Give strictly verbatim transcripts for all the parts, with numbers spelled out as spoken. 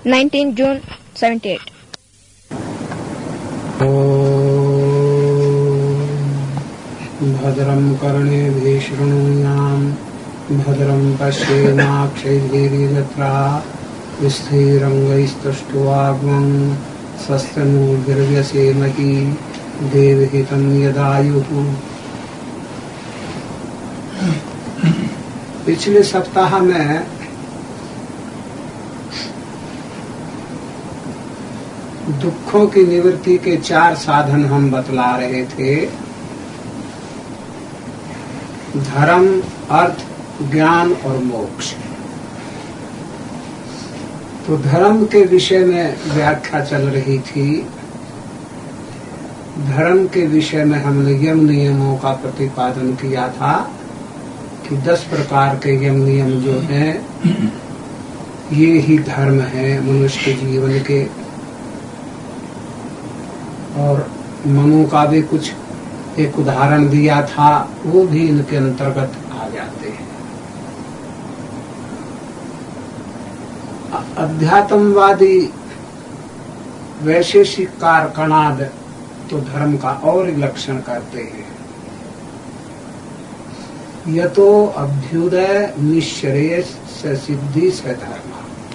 nineteenth June seventy-eight. भद्रं कर्णेभिः शृणुयाम भद्रं पश्येमाक्षैर्यजत्राः स्थिरंगैस्तुष्ट्वाग्मं स्वस्तिर्व्यसेमहि देवहितं यदायुः। पिछले सप्ताह में दुखों की निवृत्ति के चार साधन हम बतला रहे थे। धर्म, अर्थ, ज्ञान और मोक्ष। तो धर्म के विषय में व्याख्या चल रही थी। धर्म के विषय में हमने यम नियमों का प्रतिपादन किया था कि दस प्रकार के यम नियम जो हैं ये ही धर्म है मनुष्य के जीवन के। और मनु का भी कुछ एक उदाहरण दिया था, वो भी इनके अंतर्गत आ जाते हैं। अध्यात्मवादी वैशेषिक कारकणाद तो धर्म का और लक्षण करते हैं। यतो अभ्युदय निश्रेयस से सिद्धि से धर्म।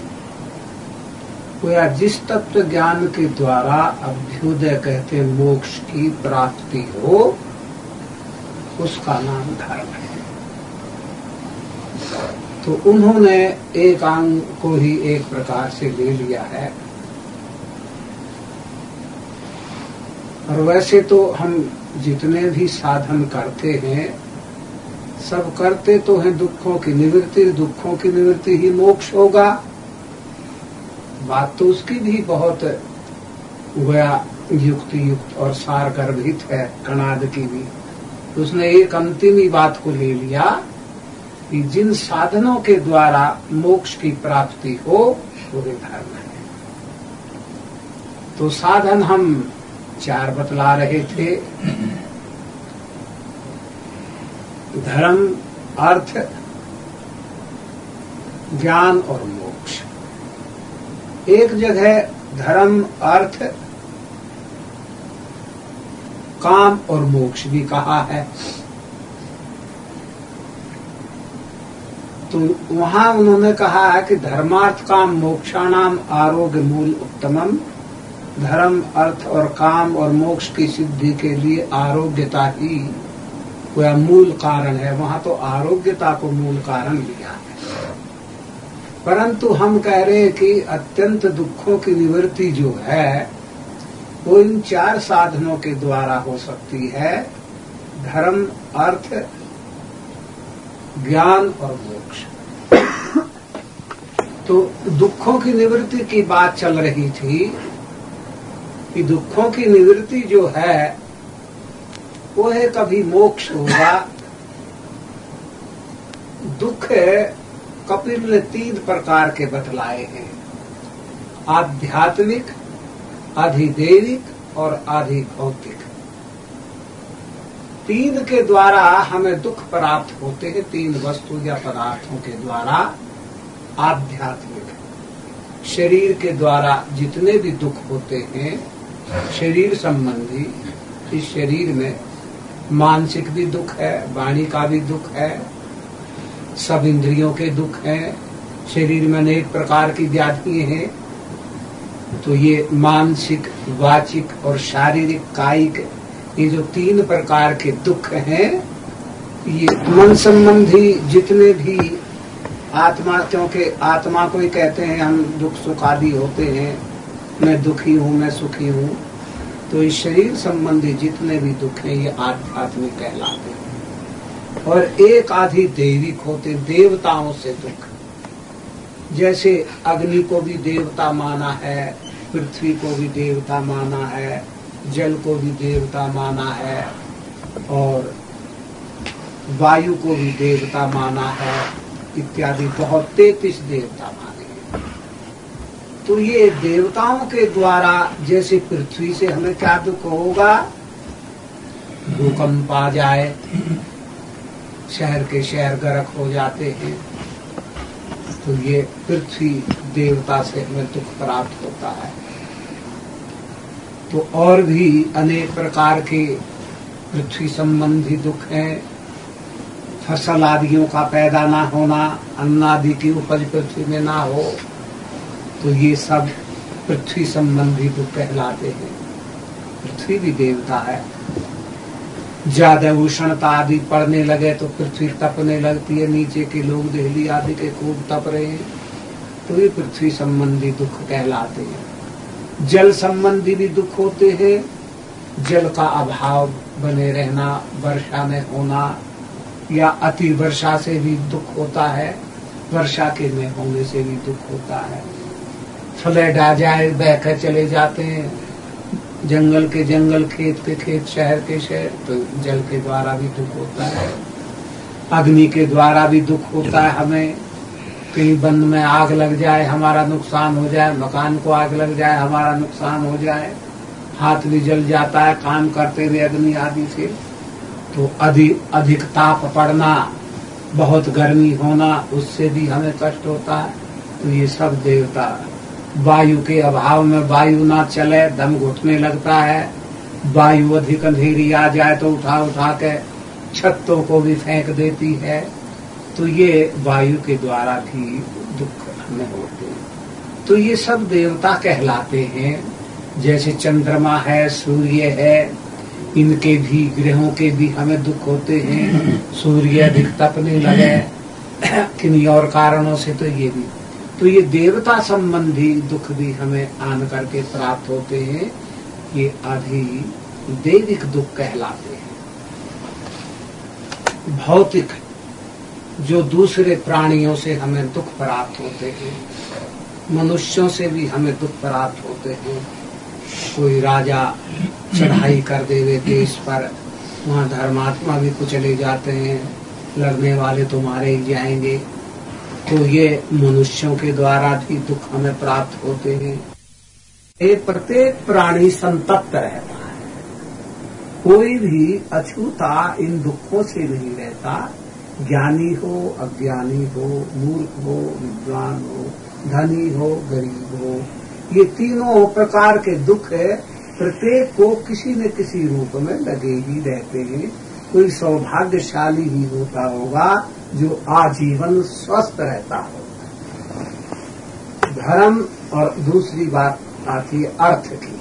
या जिस तत्व ज्ञान के द्वारा अभ्युदय कहते मोक्ष की प्राप्ति हो उसका नाम धर्म है। तो उन्होंने एक अंग को ही एक प्रकार से ले लिया है। और वैसे तो हम जितने भी साधन करते हैं सब करते तो हैं दुखों की निवृत्ति। दुखों की निवृत्ति ही मोक्ष होगा। बात तो उसकी भी बहुत गोया युक्ति युक्त और सार गर्भित है कणाद की भी। उसने एक अंतिम ही बात को ले लिया कि जिन साधनों के द्वारा मोक्ष की प्राप्ति हो वो धर्म है। तो साधन हम चार बतला रहे थे। धर्म, अर्थ, ज्ञान और मोक्ष। एक जगह धर्म, अर्थ, काम और मोक्ष भी कहा है। तो वहां उन्होंने कहा है कि धर्मार्थ काम मोक्षाणाम आरोग्य मूल उत्तमम। धर्म, अर्थ और काम और मोक्ष की सिद्धि के लिए आरोग्यता ही वह मूल कारण है। वहां तो आरोग्यता को मूल कारण लिया है। परंतु हम कह रहे हैं कि अत्यंत दुखों की निवृत्ति जो है वो इन चार साधनों के द्वारा हो सकती है। धर्म, अर्थ, ज्ञान और मोक्ष। तो दुखों की निवृत्ति की बात चल रही थी कि दुखों की निवृत्ति जो है वो है कभी मोक्ष होगा। दुख कपिल ने तीन प्रकार के बतलाए हैं। आध्यात्मिक, अधिदैविक और अधिभौतिक। तीन के द्वारा हमें दुख प्राप्त होते हैं। तीन वस्तु या पदार्थों के द्वारा। आध्यात्मिक, शरीर के द्वारा जितने भी दुख होते हैं शरीर संबंधी। इस शरीर में मानसिक भी दुख है, वाणी का भी दुख है, सब इंद्रियों के दुख हैं। शरीर में अनेक प्रकार की व्याधियां हैं। तो ये मानसिक, वाचिक और शारीरिक, कायिक, ये जो तीन प्रकार के दुख हैं ये मन संबंधी जितने भी आत्मा, क्योंकि आत्मा को ही कहते हैं हम दुख सुख आदि होते हैं। मैं दुखी हूँ, मैं सुखी हूँ। तो इस शरीर संबंधी जितने भी दुख हैं ये आध्यात्मिक कहलाते हैं। और एक आधि दैविक होते, देवताओं से दुख। जैसे अग्नि को भी देवता माना है, पृथ्वी को भी देवता माना है, जल को भी देवता माना है और वायु को भी देवता माना है इत्यादि। बहुत तैंतीस देवता माने हैं। तो ये देवताओं के द्वारा जैसे पृथ्वी से हमें क्या दुख होगा, भूकंप आ जाए, शहर के शहर गर्क हो जाते हैं। तो ये पृथ्वी देवता से हमें दुख प्राप्त होता है। तो और भी अनेक प्रकार के पृथ्वी संबंधी दुख हैं। फसल आदियों का पैदा ना होना, अन्न आदि की उपज पृथ्वी में ना हो, तो ये सब पृथ्वी संबंधी दुख कहलाते हैं। पृथ्वी भी देवता है। ज्यादा उष्णता आदि पड़ने लगे तो पृथ्वी तपने लगती है, नीचे के लोग दिल्ली आदि के खूब तप रहे हैं, तो ये पृथ्वी संबंधी दुख कहलाते हैं। जल संबंधी भी दुख होते हैं। जल का अभाव बने रहना, वर्षा में होना, या अति वर्षा से भी दुख होता है, वर्षा के न होने से भी दुख होता है। फ्लड आ जाए, बहकर चले जाते हैं, जंगल के जंगल, खेत के खेत, शहर के शहर, तो जल के द्वारा भी दुख होता है। अग्नि के द्वारा भी दुख होता है। हमें कहीं वन में आग लग जाए, हमारा नुकसान हो जाए, मकान को आग लग जाए, हमारा नुकसान हो जाए, हाथ भी जल जाता है काम करते हुए अग्नि आदि से। तो अधिक अधिक ताप पड़ना, बहुत गर्मी होना, उससे भी हमें कष्ट होता है। तो ये सब देवता। वायु के अभाव में वायु ना चले, दम घुटने लगता है। वायु अधिक अंधेरी आ जाए तो उठा उठा के छत्तों को भी फेंक देती है। तो ये वायु के द्वारा भी दुख हमें होते हैं। तो ये सब देवता कहलाते हैं। जैसे चंद्रमा है, सूर्य है, इनके भी, ग्रहों के भी हमें दुख होते हैं। सूर्य अधिक तपने लगे किन्हीं और कारणों से, तो ये भी, तो ये देवता संबंधी दुख भी हमें आन करके प्राप्त होते हैं। ये आदि दैविक दुख कहलाते हैं। भौतिक, जो दूसरे प्राणियों से हमें दुख प्राप्त होते हैं, मनुष्यों से भी हमें दुख प्राप्त होते हैं। कोई राजा चढ़ाई कर देवे देश पर, वहाँ धर्मात्मा भी कुचले जाते हैं, लड़ने वाले तो मारे ही जाएंगे। तो ये मनुष्यों के द्वारा भी दुख हमें प्राप्त होते हैं। ये प्रत्येक प्राणी संतप्त रहता है, कोई भी अछूता इन दुखों से नहीं रहता। ज्ञानी हो, अज्ञानी हो, मूर्ख हो, विद्वान हो, धनी हो, गरीब हो, ये तीनों प्रकार के दुख प्रत्येक को किसी न किसी रूप में लगे ही रहते हैं। कोई सौभाग्यशाली ही होता होगा जो आजीवन स्वस्थ रहता होगा। धर्म और दूसरी बात आती है अर्थ की।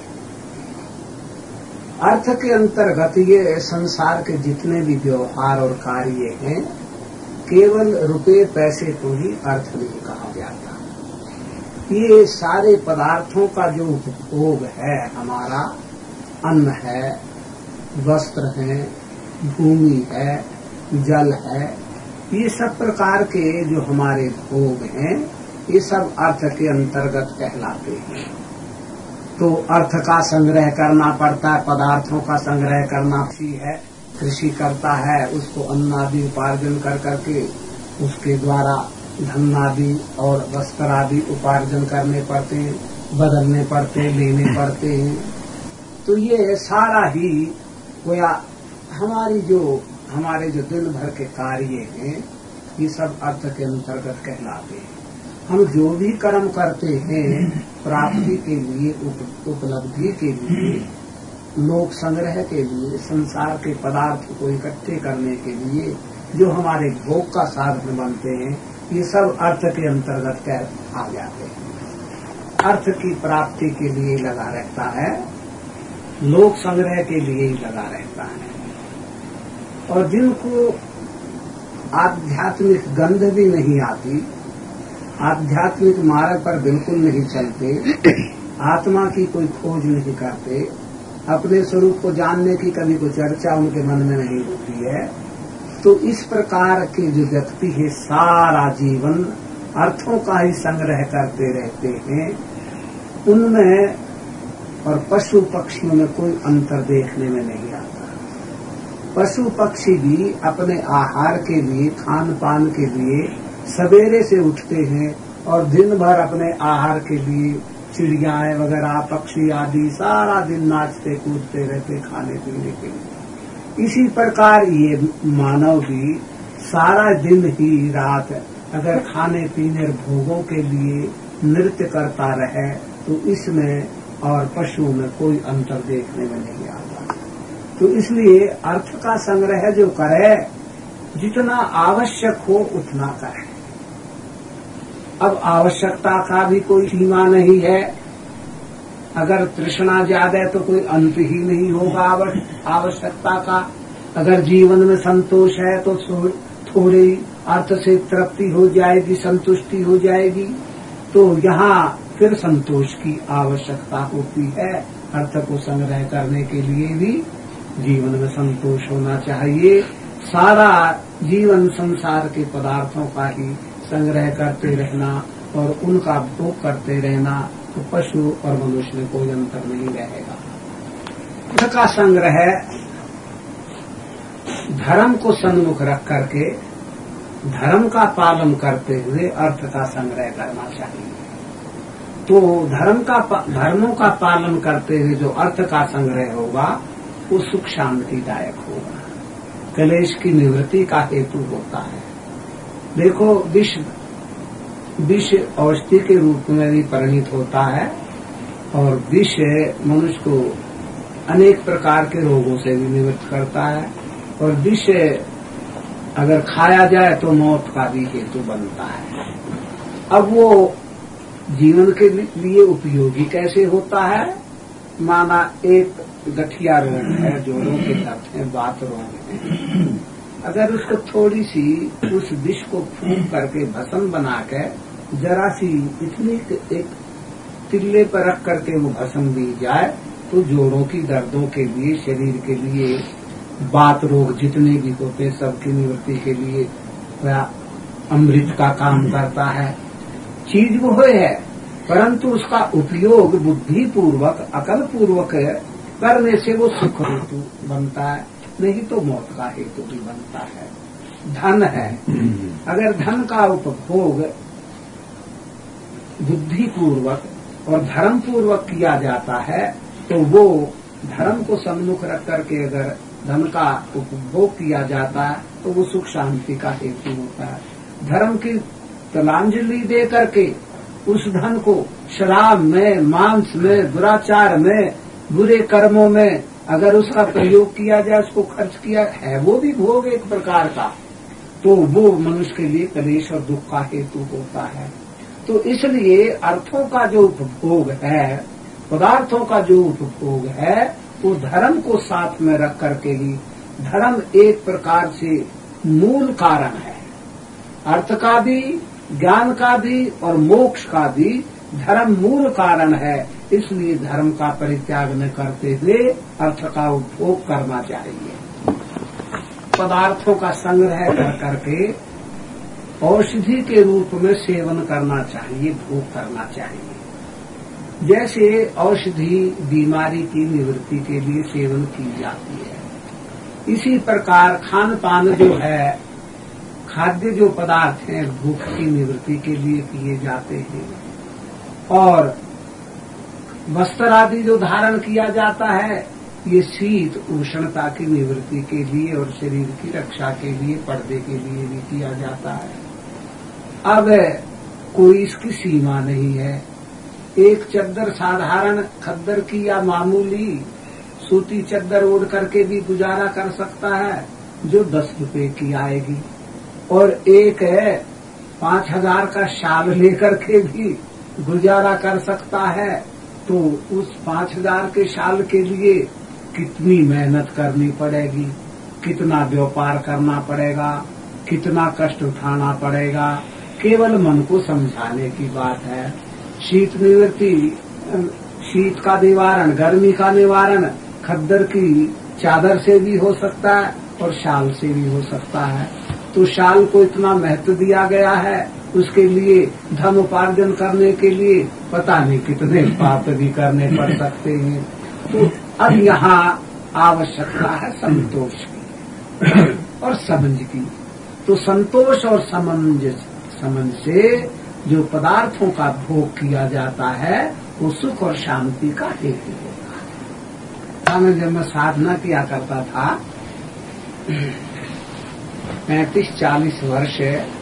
अर्थ के अंतर्गत ये संसार के जितने भी व्यवहार और कार्य हैं, केवल रुपए पैसे को ही अर्थ नहीं कहा जाता। ये सारे पदार्थों का जो उपभोग है हमारा, अन्न है, वस्त्र है, भूमि है, जल है, ये सब प्रकार के जो हमारे भोग हैं, ये सब अर्थ के अंतर्गत कहलाते हैं। तो अर्थ का संग्रह करना पड़ता है, पदार्थों का संग्रह करना भी है। कृषि करता है, उसको अन्न आदि उपार्जन कर करके उसके द्वारा धन आदि और वस्त्र आदि उपार्जन करने पड़ते हैं, बदलने पड़ते हैं, लेने पड़ते हैं। तो ये सारा ही गोया हमारी जो हमारे जो दिन भर के कार्य हैं, ये सब अर्थ के अंतर्गत कहलाते हैं। हम जो भी कर्म करते हैं प्राप्ति के लिए, उप, उपलब्धि के लिए, लोक संग्रह के लिए, संसार के पदार्थ को इकट्ठे करने के लिए, जो हमारे भोग का साधन बनते हैं, ये सब अर्थ के अंतर्गत कह आ जाते हैं। अर्थ की प्राप्ति के लिए लगा रहता है, लोक संग्रह के लिए ही लगा रहता है। और जिनको आध्यात्मिक गंध भी नहीं आती, आध्यात्मिक मार्ग पर बिल्कुल नहीं चलते, आत्मा की कोई खोज नहीं करते, अपने स्वरूप को जानने की कभी कोई चर्चा उनके मन में नहीं होती है, तो इस प्रकार के जो व्यक्ति है सारा जीवन अर्थों का ही संग्रह करते रहते हैं। उनमें और पशु पक्षियों में कोई अंतर देखने में नहीं आता। पशु पक्षी भी अपने आहार के लिए, खान पान के लिए सवेरे से उठते हैं और दिन भर अपने आहार के लिए चिड़ियाएं वगैरह, पक्षी आदि सारा दिन नाचते कूदते रहते खाने पीने के लिए। इसी प्रकार ये मानव भी सारा दिन ही रात अगर खाने पीने भोगों के लिए नृत्य करता रहे तो इसमें और पशुओं में कोई अंतर देखने में नहीं आता। तो इसलिए अर्थ का संग्रह जो करे, जितना आवश्यक हो उतना करे। अब आवश्यकता का भी कोई सीमा नहीं है। अगर तृष्णा ज्यादा है तो कोई अंत ही नहीं होगा आवश्यकता का। अगर जीवन में संतोष है तो थोड़ी अर्थ से तृप्ति हो जाएगी, संतुष्टि हो जाएगी। तो यहाँ फिर संतोष की आवश्यकता होती है। अर्थ को संग्रह करने के लिए भी जीवन में संतोष होना चाहिए। सारा जीवन संसार के पदार्थों का ही संग्रह करते रहना और उनका भोग करते रहना, तो पशु और मनुष्य में कोई अंतर नहीं रहेगा। अर्थ का संग्रह धर्म को सन्मुख रख करके धर्म का पालन करते हुए अर्थ का संग्रह करना चाहिए। तो धर्म का धर्मों का पालन करते हुए जो अर्थ का संग्रह होगा वो सुख शांतिदायक होगा, क्लेश की निवृत्ति का हेतु होता है। देखो, विष विष औषधि के रूप में भी परिणित होता है और विष मनुष्य को अनेक प्रकार के रोगों से भी निवृत्त करता है। और विष अगर खाया जाए तो मौत का भी हेतु बनता है। अब वो जीवन के लिए उपयोगी कैसे होता है? माना एक गठिया रोग है, जोड़ों के दर्द है, बात रोग है। अगर उसको थोड़ी सी उस विष को फूंक करके भस्म बना के जरा सी इतनी एक तिल्ले पर रख करके वो भस्म दी जाए तो जोड़ों की दर्दों के लिए, शरीर के लिए, बात रोग जितने भी होते हैं सबकी निवृत्ति के लिए वह अमृत का काम करता है। चीज वो है, परंतु उसका उपयोग बुद्धि पूर्वक, अकल पूर्वक करने से वो सुख हेतु बनता है, नहीं तो मौत का हेतु भी बनता है। धन है, अगर धन का उपभोग बुद्धि पूर्वक और धर्म पूर्वक किया जाता है तो वो धर्म को सम्मुख रख करके अगर धन का उपभोग किया जाता है तो वो सुख शांति का हेतु होता है। धर्म की तलांजलि दे करके उस धन को शराब में, मांस में, दुराचार में, बुरे कर्मों में अगर उसका प्रयोग किया जाए, उसको खर्च किया है, वो भी भोग एक प्रकार का, तो वो मनुष्य के लिए क्लेश और दुख का हेतु होता है। तो इसलिए अर्थों का जो उपभोग है, पदार्थों का जो उपभोग है, वो धर्म को साथ में रख करके ही, धर्म एक प्रकार से मूल कारण है। अर्थ का भी, ज्ञान का भी और मोक्ष का भी धर्म मूल कारण है। इसलिए धर्म का परित्याग न करते हुए अर्थ का उपभोग करना चाहिए। पदार्थों का संग्रह कर करके औषधि के रूप में सेवन करना चाहिए, भोग करना चाहिए। जैसे औषधि बीमारी की निवृत्ति के लिए सेवन की जाती है, इसी प्रकार खान पान जो है, खाद्य जो पदार्थ हैं, भूख की निवृत्ति के लिए किए जाते हैं। और वस्त्र आदि जो धारण किया जाता है, ये शीत उष्णता की निवृत्ति के लिए और शरीर की रक्षा के लिए, पर्दे के लिए भी किया जाता है। अब कोई इसकी सीमा नहीं है। एक चद्दर साधारण खद्दर की या मामूली सूती चद्दर ओढ़ करके भी गुजारा कर सकता है जो दस रुपए की आएगी, और एक है पांच हजार का शाल लेकर के भी गुजारा कर सकता है। तो उस पांच हजार के शाल के लिए कितनी मेहनत करनी पड़ेगी, कितना व्यापार करना पड़ेगा, कितना कष्ट उठाना पड़ेगा, केवल मन को समझाने की बात है। शीत निवृत्ति, शीत का निवारण, गर्मी का निवारण खद्दर की चादर से भी हो सकता है और शाल से भी हो सकता है। तो शाल को इतना महत्व दिया गया है, उसके लिए धन उपार्जन करने के लिए पता नहीं कितने पाप भी करने पड़ सकते हैं। तो अब यहाँ आवश्यकता है संतोष की और समझ की। तो संतोष और समझ समझ से जो पदार्थों का भोग किया जाता है वो सुख और शांति का हेतु होता है। जब मैं साधना किया करता था, पैंतीस चालीस वर्ष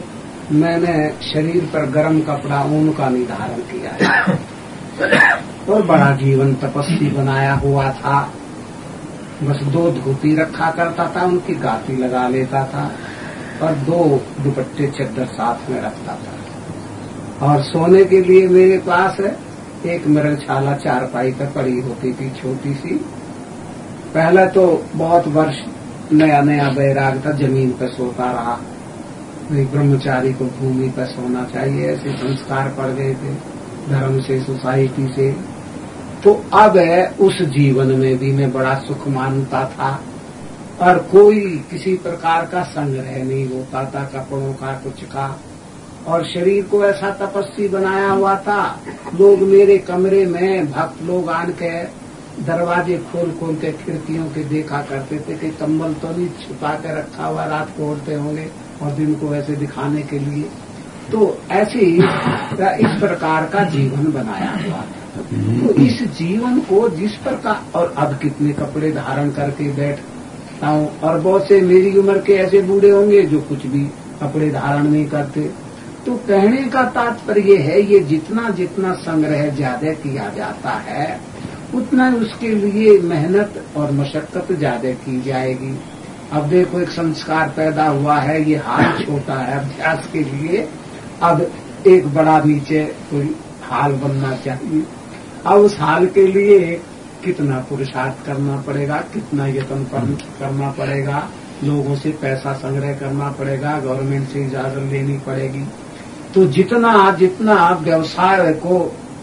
मैंने शरीर पर गर्म कपड़ा ऊन का निर्धारण किया है और बड़ा जीवन तपस्वी बनाया हुआ था। बस दो धोती रखा करता था, उनकी गाती लगा लेता था और दो दुपट्टे चद्दर साथ में रखता था। और सोने के लिए मेरे पास एक मृगशाला चारपाई पर पड़ी होती थी, छोटी सी। पहले तो बहुत वर्ष नया नया बैराग था, जमीन पर सोता रहा। ब्रह्मचारी को भूमि पर सोना चाहिए, ऐसे संस्कार पड़ गए थे धर्म से, सोसाइटी से। तो अब उस जीवन में भी मैं बड़ा सुख मानता था और कोई किसी प्रकार का संग्रह नहीं होता था, कपड़ों का कुछ का। और शरीर को ऐसा तपस्वी बनाया हुआ था, लोग मेरे कमरे में भक्त लोग आन के दरवाजे खोल खोल के खिड़कियों के देखा करते थे कि कंबल तो नहीं छुपा के रखा हुआ, रात को ओढ़ते होंगे और दिन को ऐसे दिखाने के लिए। तो ऐसी इस प्रकार का जीवन बनाया हुआ था। तो इस जीवन को जिस प्रकार, और अब कितने कपड़े धारण करके बैठता हूँ, और बहुत से मेरी उम्र के ऐसे बूढ़े होंगे जो कुछ भी कपड़े धारण नहीं करते। तो कहने का तात्पर्य है, ये जितना जितना संग्रह ज्यादा किया जाता है उतना उसके लिए मेहनत और मशक्कत ज्यादा की जाएगी। अब देखो, एक संस्कार पैदा हुआ है, ये हाल छोटा है अभ्यास के लिए, अब एक बड़ा नीचे कोई हाल बनना चाहिए। अब उस हाल के लिए कितना पुरुषार्थ करना पड़ेगा, कितना यत्न करना पड़ेगा, लोगों से पैसा संग्रह करना पड़ेगा, गवर्नमेंट से इजाजत लेनी पड़ेगी। तो जितना जितना व्यवसाय को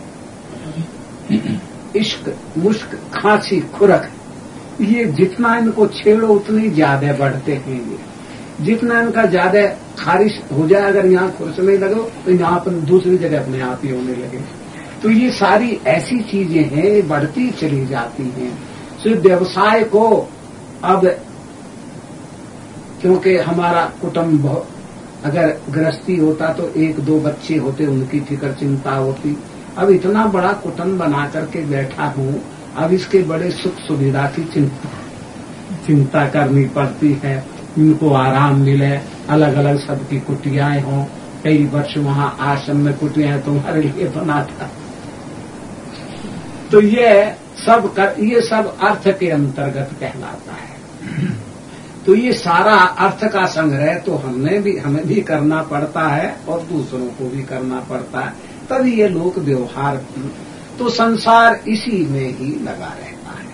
इश्क, मुश्क, खांसी, खुरक, ये जितना इनको छेड़ो उतनी ज्यादा बढ़ते हैं। ये जितना इनका ज्यादा खारिश हो जाए, अगर यहाँ खुरसने लगो तो यहाँ पर दूसरी जगह अपने आप ही होने लगे। तो ये सारी ऐसी चीजें हैं, बढ़ती चली जाती हैं। तो व्यवसाय को अब, क्योंकि हमारा कुटुंब अगर गृहस्थी होता तो एक दो बच्चे होते, उनकी फिक्र चिंता होती। अब इतना बड़ा कुटुंब बना करके बैठा हूँ, अब इसके बड़े सुख सुविधा की चिंता चिंता करनी पड़ती है। इनको आराम मिले, अलग अलग सबकी कुटियाएं हों। कई वर्ष वहां आश्रम में कुटियाएं तुम्हारे लिए बना था। तो ये सब कर, ये सब अर्थ के अंतर्गत कहलाता है। तो ये सारा अर्थ का संग्रह तो हमने भी हमें भी करना पड़ता है और दूसरों को भी करना पड़ता है, तभी ये लोक व्यवहार। तो संसार इसी में ही लगा रहता है।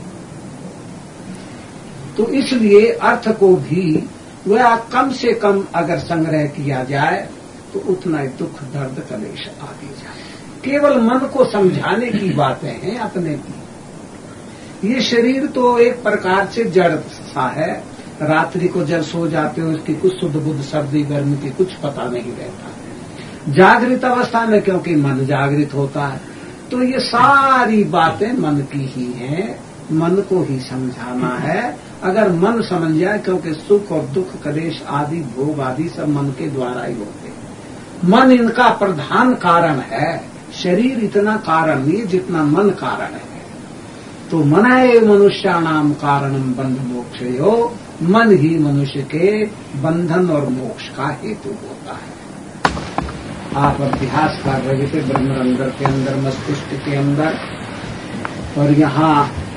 तो इसलिए अर्थ को भी वह कम से कम अगर संग्रह किया जाए तो उतना ही दुख, दर्द, कलेश आगे जाए। केवल मन को समझाने की बातें हैं अपने की। ये शरीर तो एक प्रकार से जड़ सा है। रात्रि को जब सो जाते हो इसकी कुछ शुद्ध बुद्ध, सर्दी गर्मी की कुछ पता नहीं रहता। जागृत अवस्था में क्योंकि मन जागृत होता है, तो ये सारी बातें मन की ही हैं, मन को ही समझाना है। अगर मन समझ जाए, क्योंकि सुख और दुख, कलेश आदि, भोग आदि सब मन के द्वारा ही होते हैं। मन इनका प्रधान कारण है, शरीर इतना कारण नहीं जितना मन कारण है। तो मन है मनुष्याणाम कारणम बंध मोक्षयो, मन ही मनुष्य के बंधन और मोक्ष का हेतु होता है। आप अभ्यास कर रहे थे ब्रह्मरंध्र के अंदर, मस्तिष्क के अंदर, और यहाँ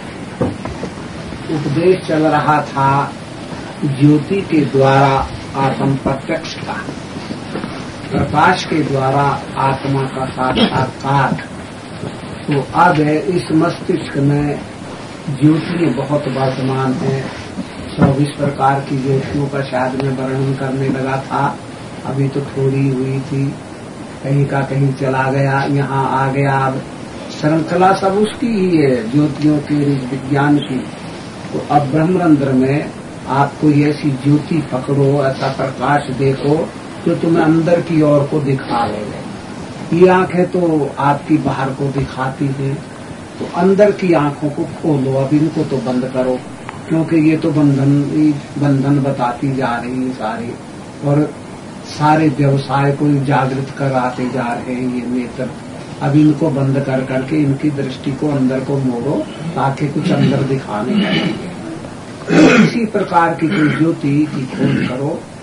उपदेश चल रहा था ज्योति के द्वारा आत्म प्रत्यक्ष का, प्रकाश के द्वारा आत्मा का साक्षात्कार। तो अब इस मस्तिष्क में ज्योति बहुत वर्तमान है। चौबीस प्रकार की ज्योतियों का शायद में वर्णन करने लगा था, अभी तो थोड़ी हुई थी, कहीं का कहीं चला गया, यहाँ आ गया। अब श्रृंखला सब उसकी ही है, ज्योतियों की, विज्ञान की। तो अब ब्रह्मरंध्र में आपको ऐसी ज्योति पकड़ो, ऐसा प्रकाश देखो जो तुम्हें अंदर की ओर को दिखा ले। ये आंखें तो आपकी बाहर को दिखाती हैं, तो अंदर की आंखों को खोलो। अब इनको तो बंद करो, क्योंकि ये तो बंधन बंधन बताती जा रही है सारी, और सारे व्यवसाय को जागृत कराते जा रहे हैं ये नेत्र। अब इनको बंद कर करके इनकी दृष्टि को अंदर को मोड़ो, ताकि कुछ अंदर दिखाने लगे। इसी प्रकार की कोई ज्योति की खोज करो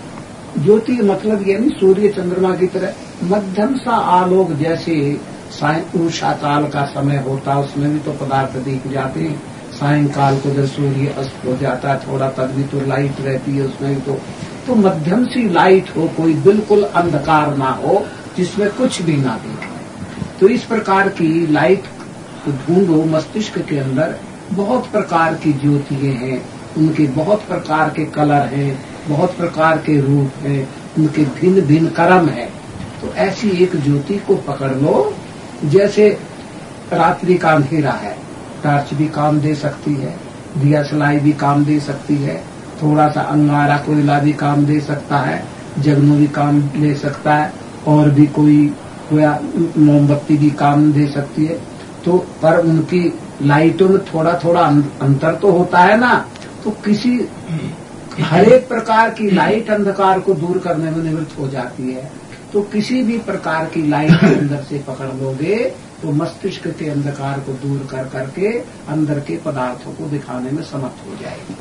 ज्योति मतलब ये नहीं सूर्य चंद्रमा की तरह मध्यम सा आलोक, जैसे उषा काल का समय होता है उसमें भी तो पदार्थ दिख जाते हैं, सायंकाल को जब सूर्य अस्त हो जाता है थोड़ा तब भी तो लाइट रहती है उसमें भी तो तो मध्यम सी लाइट हो, कोई बिल्कुल अंधकार ना हो जिसमें कुछ भी ना दिखे। तो इस प्रकार की लाइट ढूंढो। मस्तिष्क के अंदर बहुत प्रकार की ज्योतियां हैं, उनके बहुत प्रकार के कलर हैं, बहुत प्रकार के रूप हैं, उनके भिन्न भिन्न कर्म है। तो ऐसी एक ज्योति को पकड़ लो। जैसे रात्रि का अंधेरा है, टॉर्च भी काम दे सकती है, दिया सलाई भी काम दे सकती है, थोड़ा सा अंगारा कोयला भी काम दे सकता है, जगनू भी काम ले सकता है, और भी कोई मोमबत्ती भी काम दे सकती है। तो पर उनकी लाइटों में थोड़ा थोड़ा अंतर तो होता है ना। तो किसी हर एक प्रकार की लाइट अंधकार को दूर करने में निवृत्त हो जाती है। तो किसी भी प्रकार की लाइट के अंदर से पकड़ लोगे तो मस्तिष्क के अंधकार को दूर कर करके अंदर के पदार्थों को दिखाने में समर्थ हो जाएगी।